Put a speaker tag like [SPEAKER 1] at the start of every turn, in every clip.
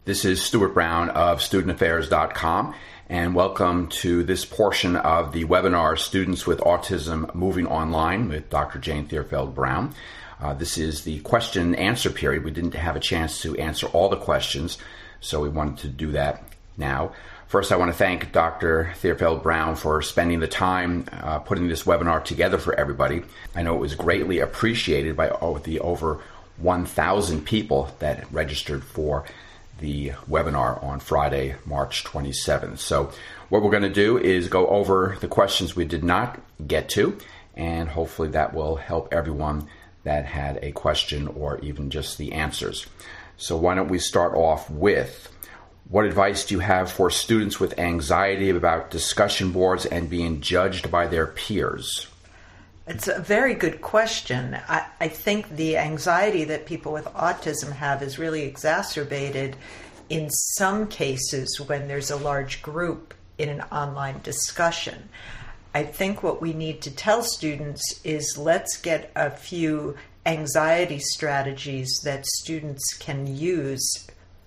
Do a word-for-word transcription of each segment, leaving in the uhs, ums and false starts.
[SPEAKER 1] This is Stuart Brown of student affairs dot com, and welcome to this portion of the webinar, Students with Autism Moving Online, with Doctor Jane Thierfeld Brown. Uh, this is the question and answer period. We didn't have a chance to answer all the questions, so we wanted to do that now. First, I want to thank Doctor Thierfeld Brown for spending the time uh, putting this webinar together for everybody. I know it was greatly appreciated by oh, the over one thousand people that registered for the webinar on Friday, March twenty-seventh. So what we're going to do is go over the questions we did not get to, and hopefully that will help everyone that had a question or even just the answers. So why don't we start off with, what advice do you have for students with anxiety about discussion boards and being judged by their peers?
[SPEAKER 2] It's a very good question. I, I think the anxiety that people with autism have is really exacerbated in some cases when there's a large group in an online discussion. I think what we need to tell students is, let's get a few anxiety strategies that students can use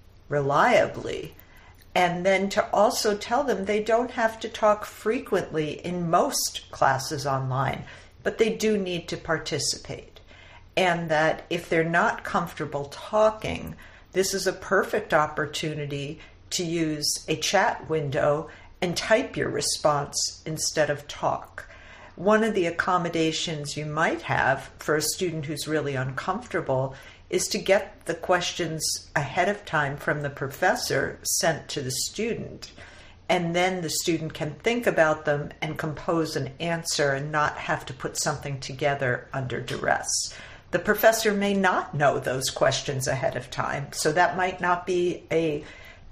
[SPEAKER 2] reliably, and then to also tell them they don't have to talk frequently in most classes online, but they do need to participate. And that if they're not comfortable talking, this is a perfect opportunity to use a chat window and type your response instead of talk. One of the accommodations you might have for a student who's really uncomfortable is to get the questions ahead of time from the professor sent to the student. And then the student can think about them and compose an answer and not have to put something together under duress. The professor may not know those questions ahead of time, so that might not be a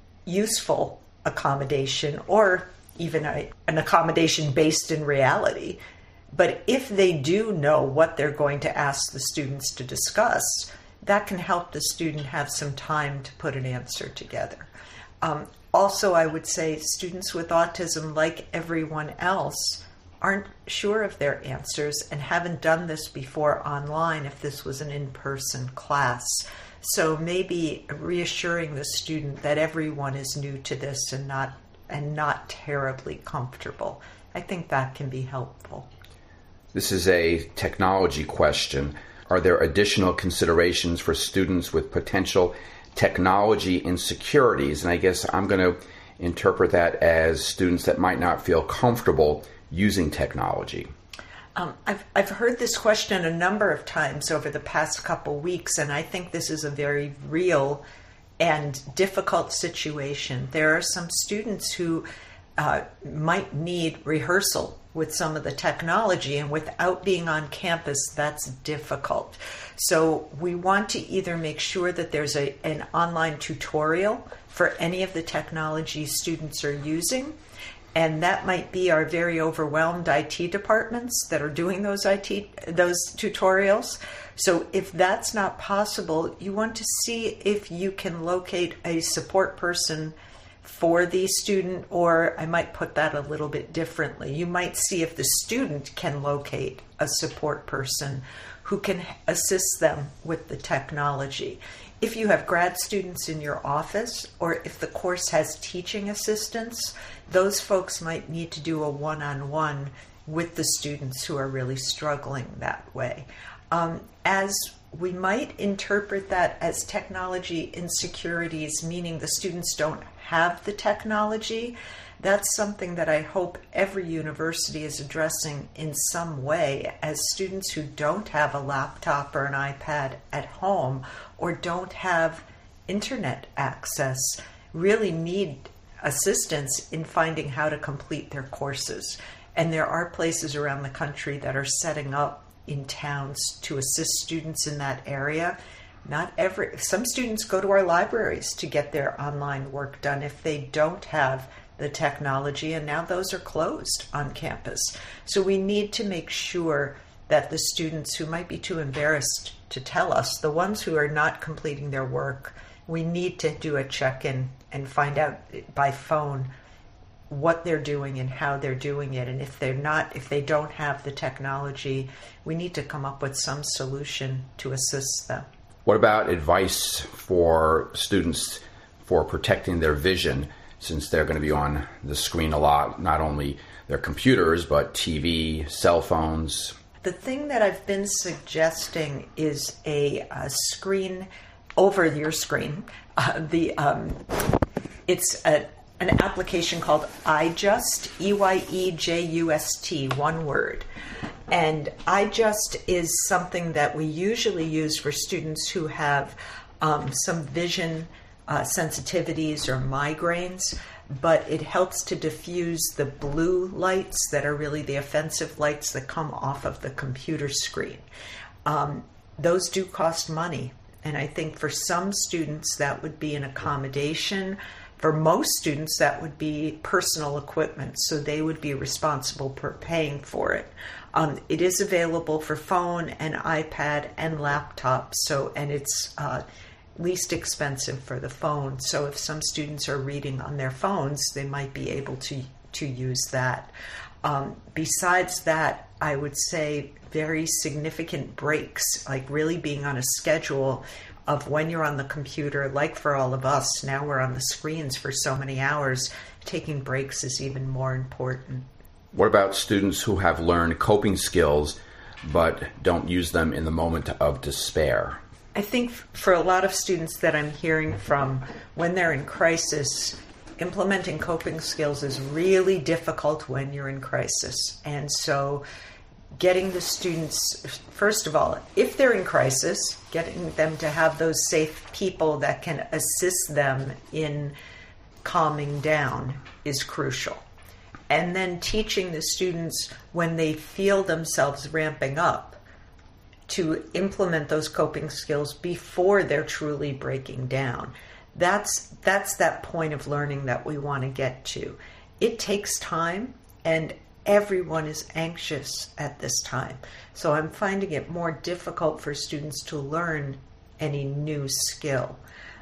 [SPEAKER 2] useful accommodation or even a, an accommodation based in reality. But if they do know what they're going to ask the students to discuss, that can help the student have some time to put an answer together. Um, Also, I would say students with autism, like everyone else, aren't sure of their answers and haven't done this before online if this was an in-person class. So maybe reassuring the student that everyone is new to this and not and not terribly comfortable. I think that can be helpful.
[SPEAKER 1] This is a technology question. Are there additional considerations for students with potential technology insecurities? And I guess I'm going to interpret that as students that might not feel comfortable using technology.
[SPEAKER 2] Um, I've, I've heard this question a number of times over the past couple weeks, and I think this is a very real and difficult situation. There are some students who uh, might need rehearsal with some of the technology, and without being on campus, that's difficult. So we want to either make sure that there's a, an online tutorial for any of the technology students are using, and that might be our very overwhelmed I T departments that are doing those I T those tutorials. So if that's not possible, you want to see if you can locate a support person for the student, or I might put that a little bit differently. You might see if the student can locate a support person who can assist them with the technology. If you have grad students in your office, or if the course has teaching assistants, those folks might need to do a one-on-one with the students who are really struggling that way. Um, as we might interpret that as technology insecurities, meaning the students don't have the technology, that's something that I hope every university is addressing in some way, as students who don't have a laptop or an iPad at home or don't have internet access really need assistance in finding how to complete their courses. And there are places around the country that are setting up in towns to assist students in that area. Not every, some students go to our libraries to get their online work done if they don't have the technology, and now those are closed on campus. So we need to make sure that the students who might be too embarrassed to tell us, the ones who are not completing their work, we need to do a check-in and find out by phone what they're doing and how they're doing it. And if they're not, if they don't have the technology, we need to come up with some solution to assist them.
[SPEAKER 1] What about advice for students for protecting their vision, since they're going to be on the screen a lot, not only their computers, but T V, cell phones?
[SPEAKER 2] The thing that I've been suggesting is a, a screen over your screen. Uh, the um, It's a, an application called iJust, E Y E J U S T, one word. And iJust is something that we usually use for students who have um, some vision uh, sensitivities or migraines, but it helps to diffuse the blue lights that are really the offensive lights that come off of the computer screen. Um, those do cost money, and I think for some students that would be an accommodation. For most students, that would be personal equipment, so they would be responsible for paying for it. Um, it is available for phone and iPad and laptop, so and it's uh, least expensive for the phone. So if some students are reading on their phones, they might be able to to use that. Um, besides that, I would say very significant breaks, like really being on a schedule of when you're on the computer, like for all of us, now we're on the screens for so many hours, taking breaks is even more important.
[SPEAKER 1] What about students who have learned coping skills but don't use them in the moment of despair?
[SPEAKER 2] I think for a lot of students that I'm hearing from, when they're in crisis, implementing coping skills is really difficult when you're in crisis. And so getting the students, first of all, if they're in crisis, getting them to have those safe people that can assist them in calming down is crucial. And then teaching the students when they feel themselves ramping up to implement those coping skills before they're truly breaking down. That's that's that point of learning that we want to get to. It takes time, and everyone is anxious at this time. So I'm finding it more difficult for students to learn any new skill.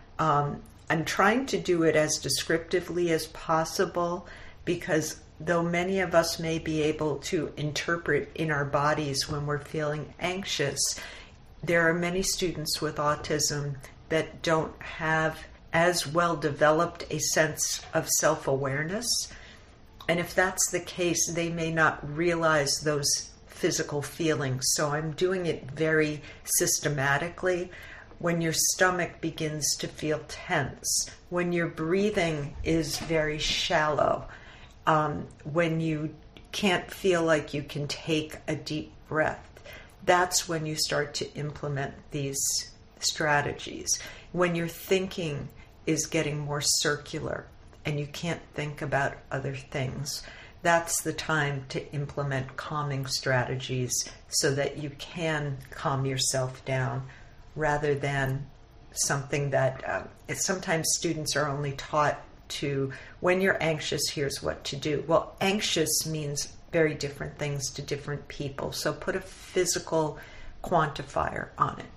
[SPEAKER 2] Um, I'm trying to do it as descriptively as possible, because though many of us may be able to interpret in our bodies when we're feeling anxious, there are many students with autism that don't have as well developed a sense of self-awareness. And if that's the case, they may not realize those physical feelings. So I'm doing it very systematically. When your stomach begins to feel tense, when your breathing is very shallow, um, when you can't feel like you can take a deep breath, that's when you start to implement these strategies. When your thinking is getting more circular and you can't think about other things, that's the time to implement calming strategies so that you can calm yourself down, rather than something that uh, sometimes students are only taught to, when you're anxious, here's what to do. Well, anxious means very different things to different people, so put a physical quantifier on it.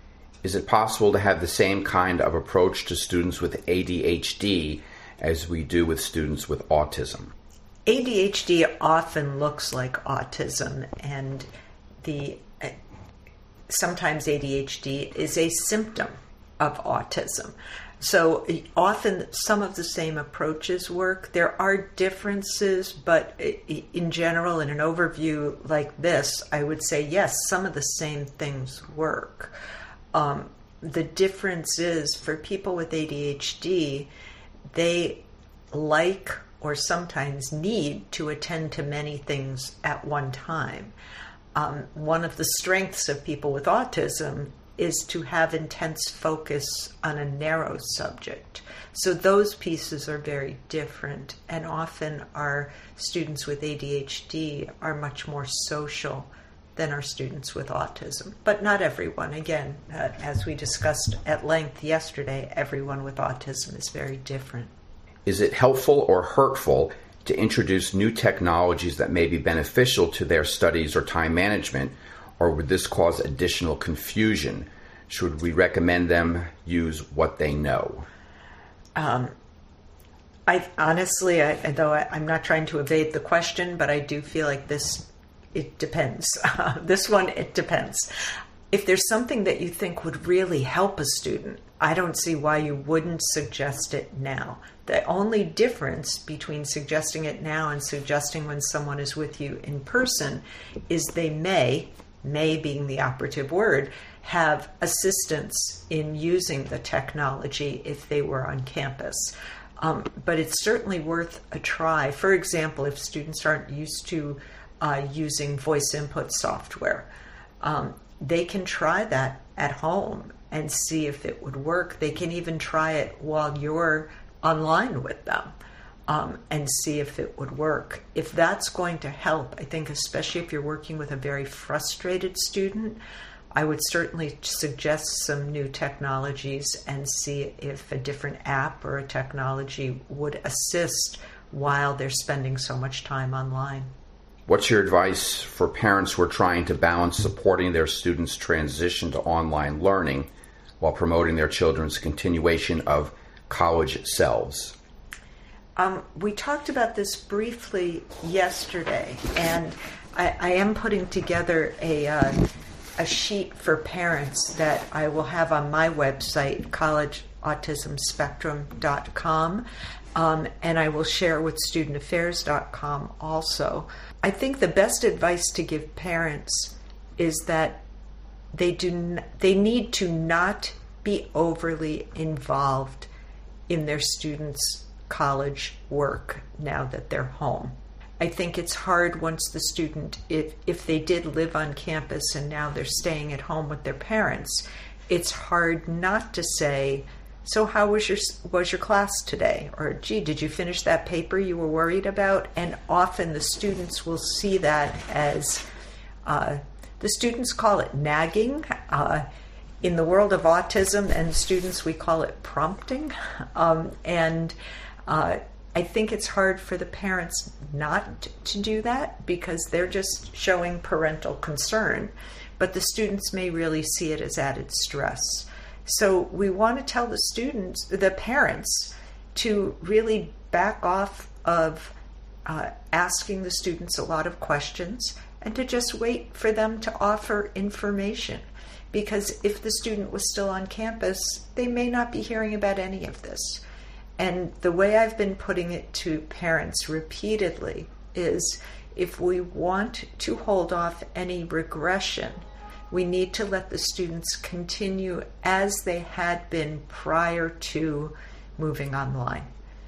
[SPEAKER 1] Is it possible to have the same kind of approach to students with A D H D as we do with students with autism?
[SPEAKER 2] A D H D often looks like autism, and the uh, sometimes A D H D is a symptom of autism. So often some of the same approaches work. There are differences, but in general, in an overview like this, I would say yes, some of the same things work. Um, the difference is, for people with A D H D, they like or sometimes need to attend to many things at one time. Um, one of the strengths of people with autism is to have intense focus on a narrow subject. So those pieces are very different, and often our students with A D H D are much more social than our students with autism. But not everyone. Again, uh, as we discussed at length yesterday, everyone with autism is very different.
[SPEAKER 1] Is it helpful or hurtful to introduce new technologies that may be beneficial to their studies or time management, or would this cause additional confusion? Should we recommend them use what they know?
[SPEAKER 2] Um, I honestly, I, though I, I'm not trying to evade the question, but I do feel like this, it depends. Uh, this one, it depends. if there's something that you think would really help a student, I don't see why you wouldn't suggest it now. The only difference between suggesting it now and suggesting when someone is with you in person is they may, may being the operative word, have assistance in using the technology if they were on campus. Um, but it's certainly worth a try. For example, if students aren't used to uh, using voice input software, um, they can try that at home and see if it would work. They can even try it while you're online with them um, and see if it would work. If that's going to help, I think especially if you're working with a very frustrated student, I would certainly suggest some new technologies and see if a different app or a technology would assist while they're spending so much time online.
[SPEAKER 1] What's your advice for parents who are trying to balance supporting their students' transition to online learning while promoting their children's continuation of college selves?
[SPEAKER 2] Um, we talked about this briefly yesterday, and I, I am putting together a uh, a sheet for parents that I will have on my website, college autism spectrum dot com, um, and I will share with student affairs dot com also. I think the best advice to give parents is that they do n- they need to not be overly involved in their students' college work now that they're home. I think it's hard once the student, if, if they did live on campus and now they're staying at home with their parents, it's hard not to say, so how was your was your class today? Or, gee, did you finish that paper you were worried about? And often the students will see that as, uh, the students call it nagging. Uh, in the world of autism and students, we call it prompting. Um, and uh, I think it's hard for the parents not to do that because they're just showing parental concern. But the students may really see it as added stress. So we want to tell the students, the parents, to really back off of uh, asking the students a lot of questions and to just wait for them to offer information. Because if the student was still on campus, they may not be hearing about any of this. And the way I've been putting it to parents repeatedly is if we want to hold off any regression, we need to let the students continue as they had been prior to moving online.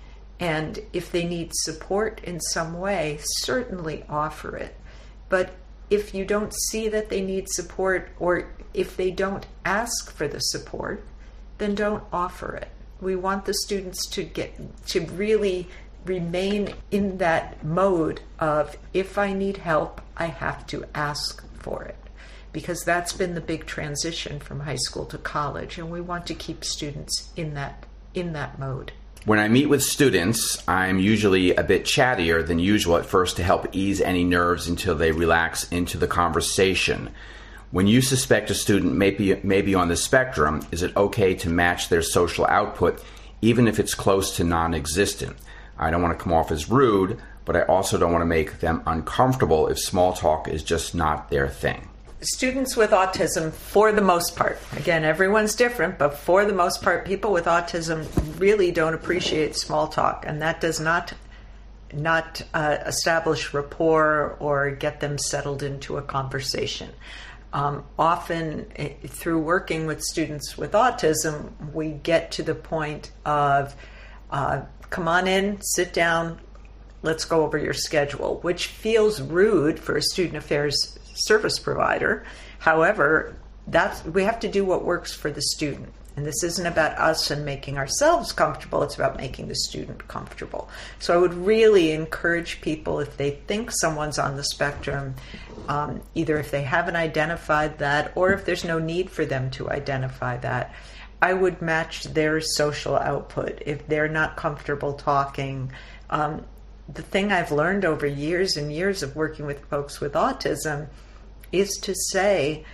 [SPEAKER 2] And if they need support in some way, certainly offer it. But if you don't see that they need support, or if they don't ask for the support, then don't offer it. We want the students to get to really remain in that mode of, if I need help, I have to ask for it. Because that's been the big transition from high school to college, and we want to keep students in that in that mode.
[SPEAKER 1] When I meet with students, I'm usually a bit chattier than usual at first to help ease any nerves until they relax into the conversation. When you suspect a student may be, may be on the spectrum, is it okay to match their social output even if it's close to non-existent? I don't want to come off as rude, but I also don't want to make them uncomfortable if small talk is just not their thing.
[SPEAKER 2] Students with autism, for the most part, again, everyone's different, but for the most part, people with autism really don't appreciate small talk, and that does not not uh, establish rapport or get them settled into a conversation. Um, often, it, through working with students with autism, we get to the point of, uh, come on in, sit down, let's go over your schedule, which feels rude for a student affairs service provider. However, that's, we have to do what works for the student. And this isn't about us and making ourselves comfortable, it's about making the student comfortable. So I would really encourage people, if they think someone's on the spectrum, um, either if they haven't identified that or if there's no need for them to identify that, I would match their social output. If they're not comfortable talking, um, the thing I've learned over years and years of working with folks with autism is to say,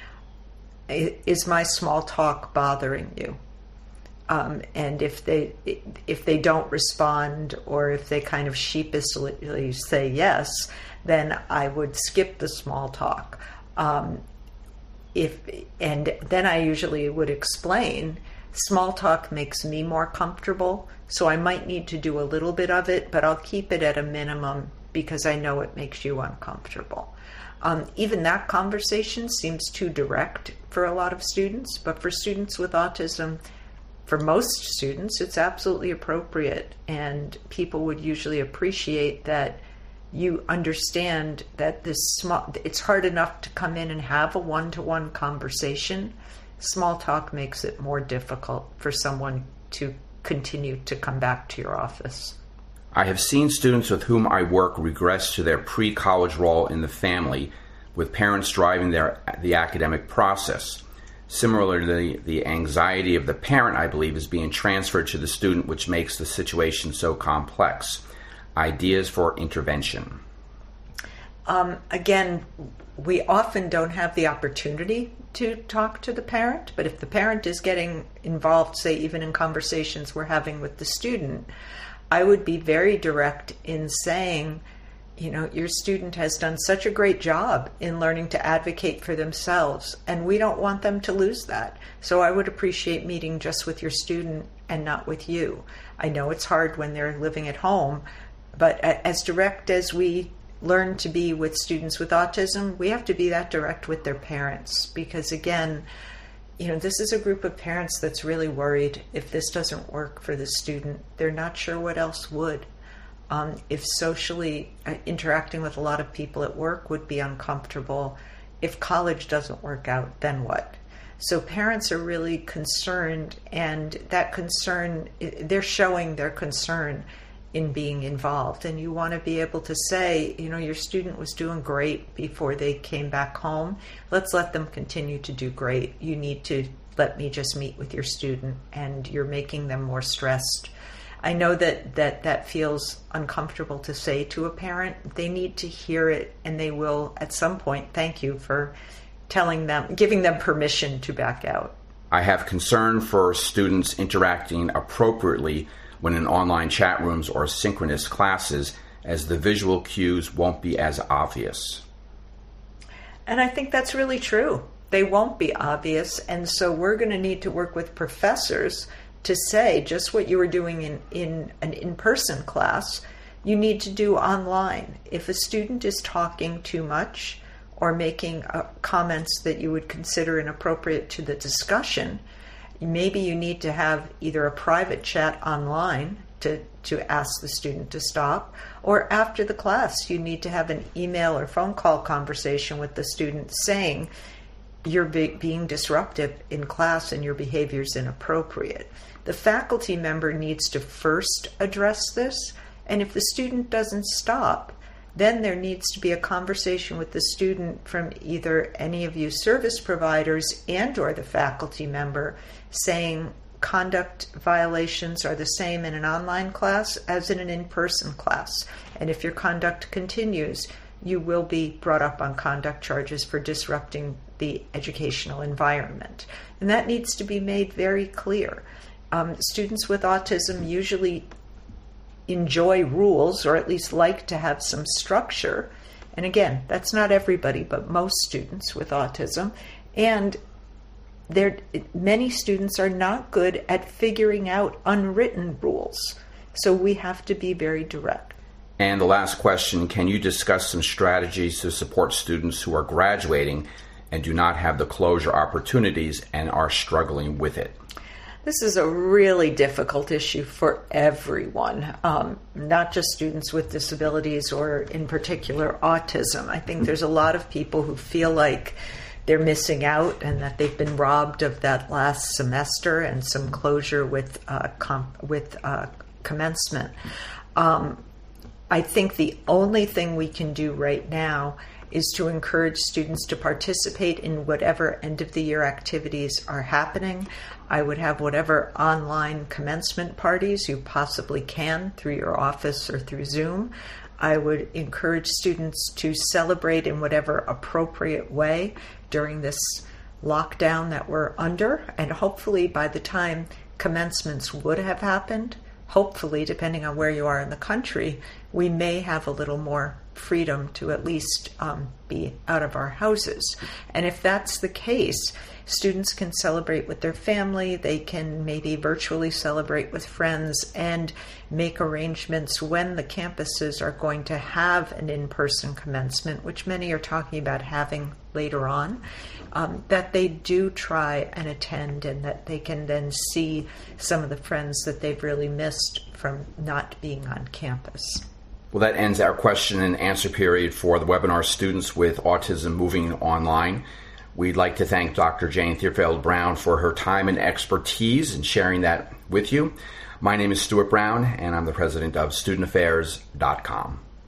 [SPEAKER 2] is my small talk bothering you? Um, and if they if they don't respond, or if they kind of sheepishly say yes, then I would skip the small talk. Um, if and then I usually would explain, small talk makes me more comfortable, so I might need to do a little bit of it, but I'll keep it at a minimum because I know it makes you uncomfortable. Um, even that conversation seems too direct for a lot of students, but for students with autism, for most students, it's absolutely appropriate, and people would usually appreciate that you understand that this small, it's hard enough to come in and have a one-to-one conversation. Small talk makes it more difficult for someone to continue to come back to your office.
[SPEAKER 1] I have seen students with whom I work regress to their pre-college role in the family, with parents driving their the academic process. Similarly, the anxiety of the parent, I believe, is being transferred to the student, which makes the situation so complex. Ideas for intervention.
[SPEAKER 2] Um, again, we often don't have the opportunity to talk to the parent, but if the parent is getting involved, say even in conversations we're having with the student, I would be very direct in saying, you know, your student has done such a great job in learning to advocate for themselves, and we don't want them to lose that. So I would appreciate meeting just with your student and not with you. I know it's hard when they're living at home, but as direct as we learn to be with students with autism, we have to be that direct with their parents, because again, you know, this is a group of parents that's really worried if this doesn't work for the student. They're not sure what else would. Um, if socially uh, interacting with a lot of people at work would be uncomfortable, if college doesn't work out, then what? So parents are really concerned, and that concern, they're showing their concern in being involved. And you want to be able to say, you know, your student was doing great before they came back home. Let's let them continue to do great. You need to let me just meet with your student, and you're making them more stressed. I know that that, that feels uncomfortable to say to a parent. They need to hear it, and they will at some point thank you for telling them, giving them permission to back out.
[SPEAKER 1] I have concern for students interacting appropriately when in online chat rooms or synchronous classes, as the visual cues won't be as obvious.
[SPEAKER 2] And I think that's really true. They won't be obvious, and so we're going to need to work with professors to say just what you were doing in, in an in-person class, you need to do online. If a student is talking too much or making uh, comments that you would consider inappropriate to the discussion, maybe you need to have either a private chat online to, to ask the student to stop, or after the class you need to have an email or phone call conversation with the student saying you're be, being disruptive in class and your behavior is inappropriate. The faculty member needs to first address this, and if the student doesn't stop, then there needs to be a conversation with the student from either any of you service providers and or the faculty member saying conduct violations are the same in an online class as in an in-person class. And if your conduct continues, you will be brought up on conduct charges for disrupting the educational environment. And that needs to be made very clear. Um, students with autism usually enjoy rules, or at least like to have some structure. And again, that's not everybody, but most students with autism. And there, many students are not good at figuring out unwritten rules. So we have to be very direct.
[SPEAKER 1] And the last question, can you discuss some strategies to support students who are graduating and do not have the closure opportunities and are struggling with it?
[SPEAKER 2] This is a really difficult issue for everyone, um, not just students with disabilities or in particular autism. I think there's a lot of people who feel like they're missing out and that they've been robbed of that last semester and some closure with uh, comp- with uh, commencement. Um, I think the only thing we can do right now is to encourage students to participate in whatever end-of-the-year activities are happening. I would have whatever online commencement parties you possibly can through your office or through Zoom. I would encourage students to celebrate in whatever appropriate way during this lockdown that we're under, and hopefully by the time commencements would have happened, hopefully, depending on where you are in the country, we may have a little more freedom to at least um, be out of our houses. And if that's the case, students can celebrate with their family, they can maybe virtually celebrate with friends, and make arrangements when the campuses are going to have an in-person commencement, which many are talking about having later on, um, that they do try and attend, and that they can then see some of the friends that they've really missed from not being on campus.
[SPEAKER 1] Well, that ends our question and answer period for the webinar Students with Autism Moving Online. We'd like to thank Doctor Jane Thierfeld Brown for her time and expertise in sharing that with you. My name is Stuart Brown, and I'm the president of student affairs dot com.